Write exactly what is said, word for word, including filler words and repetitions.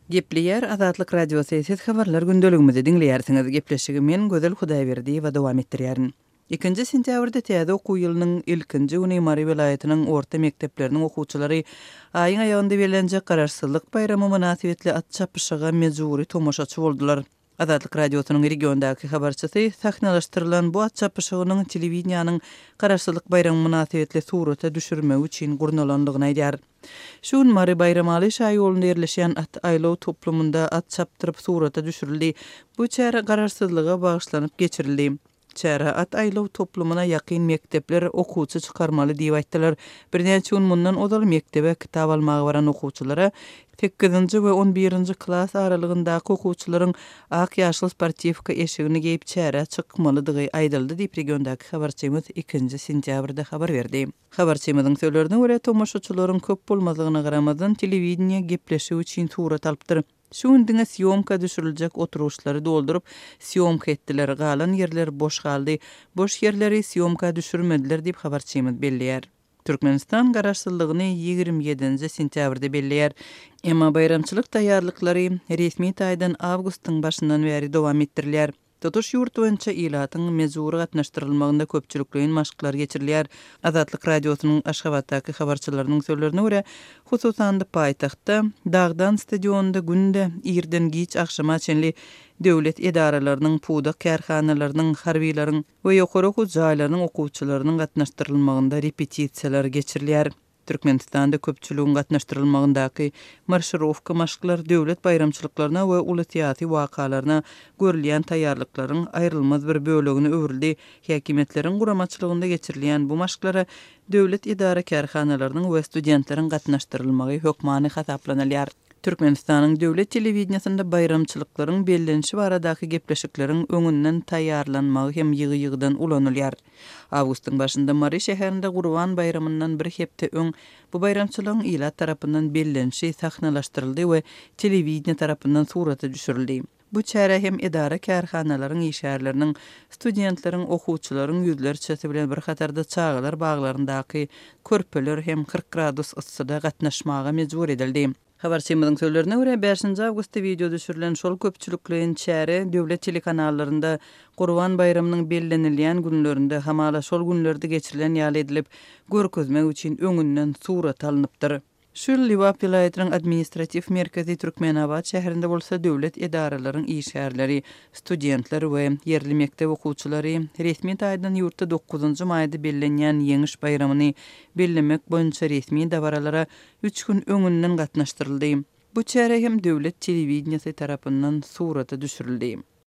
Gepleyer Azatlyk Radiosu siz habarlar gündeligimizi dinleýärsiňiz. Gepleşigi men Gözel Hudaýberdi we dowam etdirýärin. ikinji sentýabrda täze okuw ýylynyň ilkinji güni Mary welaýatynyň orta mekdepleriniň okuwçylary aýyň aýagynda berilenjek garaşsyzlyk bayramy münasibetli at çapyşyga mejburi tomoşaçy boldular. Azatlyk Radiosynyň regiondaky habarçysy sahnalaşdyrylan bu at çapyşygynyň telewizniýanyň garaşsyzlyk bayramy münasibetli surata düşürmek üçin gurnalandygyny aýdýar. Şun Mary bayramaly şaý ýolunda ýerleşýän at aýlaw toplumunda at çapdyryp surata düşürildi. Bu çäre garaşsyzlyga bagyşlanyp geçirildi. Çäre at aýlaw toplumuna ýakyn mektepler okuwçy çykarmaly diýip aýtdylar. Birnäçe gün mundan odal mektebe kitap almagy baran okuwçylara sekizinji we on birinji klass aralygyndaky okuwçylaryň ak ýaşly sportivka eşigini giyip çäre çykmalydygy aýdyldy diýip regiondaky habarçymyz ikinji sentýabrda habar berdi. Habarçymyzyň söýlerine görä tomoşaçylaryň köp bolmadygyna garamazdan telewizniýa gepleşik üçin surat alypdyr. Şundiňe syomka düşüriljek oturuşlary doldurup syomka etdiler. Galan ýerler boş galdy. Boş ýerleri syomka düşürmediler diýip habarçymyz belliýär. Türkmenistan garaşsyzlygyny ýygrimi ýedinji sentýabrda belliýär. Emma bayramçylyk taýýarlyklary resmi taýdan awgustdyň başyndan bäri dowam etdirilýär. Tutuş ýurt boýunça ilatyň mezuri gatnaşdyrylmagynda köpçülikliň maşglar geçirilýär. Azatlyk Radiosynyň Aşgabatdaky habarçylarynyň söýlerine görä, hususan da paýtagtda Dagdan stadionunda günde ýerden giç akşama çenli döwlet edaralarynyň, puda kärhanalarynyň, harbiýlaryň we ýokary okuw jaýlarynyň okuwçylarynyň gatnaşdyrylmagynda repetisiýalar geçirilýär. Türkmenistanda köpçüligiň gatnaşdyrylmagyndaky marşirowka maşglar döwlet bayramçylyklaryna we uly syýasy wakalaryna görülýän taýýarlyklaryň aýrylmaz bir bölegini öwrüldi. Häkimetleriň guramaçylygynda geçirilýän bu maşglara döwlet idara kärhanalarynyň we studentleriň gatnaşdyrylmagy hökmany hasaplanylýar. Türkmenistanyň döwlet telewizniýasynda bayramçylyklaryň bellenişi baradaky gepleşikleriň öňünden taýýarlanmagy hem ýygy-ýygydan ulanylýar. Awgustdyň başynda Mary şäherinde Gurban bayramyndan bir hepde öň bu bayramçylygyň ilat tarapyndan bellenişi sahnalaşdyryldy we telewizniýa tarapyndan surata düşürildi. Bu çäre hem edara kärhanalaryň işärleriniň, studentleriň, okuwçylaryň ýüzlerçesi bilen bir hatarda çağlar baglaryndaky körpeler hem kırk gradus yssyda gatnaşmaga mejbur edildi. Habarçymyzyň söýlerine görä beşinji awgustda video düşürilen şol köpçülikliň çäre döwlet telekanallarynda Gurban bayramynyň bellenilýän günlerinde hamala şol günlerde geçirilen ýaly edilip görkezmek üçin öňünden surat alınıpdyr. Şol Liwap vilayatynyň administrativ merkezi Türkmenabad şäherinde bolsa döwlet edaralarynyň işgärleri, studentler we ýerli mektep okuwçylary resmi taýdan ýurtda dokuzunji maýda bellenýän ýeňiş bayramyny bellemek boýunça resmi dabaralara üç gün öňünden gatnaşdyryldy. Bu çäre hem döwlet telewizniýasy tarapyndan surata düşürildi.